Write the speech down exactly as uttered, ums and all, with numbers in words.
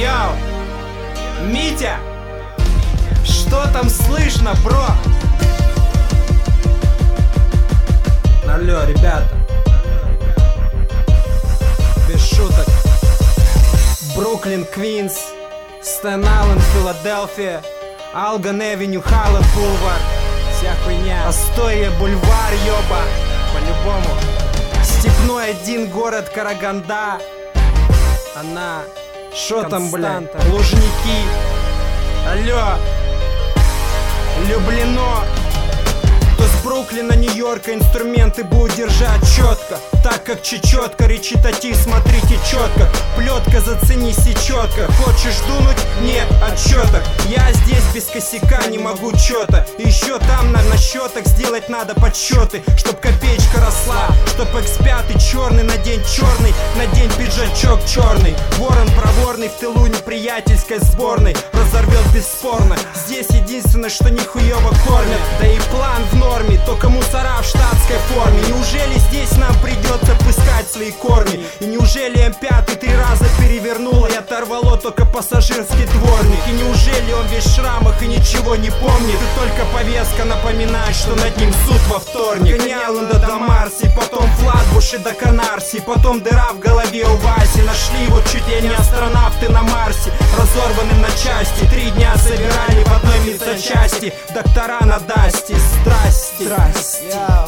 Йоу, Митя, что там слышно, бро? Алло, ребята, без шуток. Бруклин, Квинс, Стэн-Айленд, Филадельфия, Алган-Эвеню, Халланд Бульвар, вся хуйня. Астория, Бульвар, ёба, по-любому. Степной один, город Караганда. Она, шо там, блядь, Лужники. Алло, Люблино. То с Бруклина, Нью-Йорка инструменты будут держать четко, так как чечетка, речитатив, смотрите четко. Плетка, зацени четко. Хочешь дунуть? Нет отчеток. Я здесь без косяка не могу чё-то. И еще там на, на счетах сделать надо подсчеты, чтоб копеечка росла, чтоб экс пять черный на день черный, на день пиджачок черный. Ворон проворный в тылу неприятельской сборной разорвет бесспорно. Здесь единственное, что нихуево кормят, да и план в норме, только мусора в штатской форме. Неужели здесь нам придется пускать свои корни? И неужели эм пять три раза перевернуло и оторвало только пассажирский дворник? И неужели он весь в шрамах и ничего не помнит? И только повестка напоминает, что над ним суд во вторник. Коньяланда до Марси, потом Флатбуши до Канарси, потом дыра в голове у Васи. Нашли вот чуть ли не астронавты на Марсе, разорванным на части. Три дня собирали в одной медсанчасти доктора на Дасти. Здрасте, здрасте.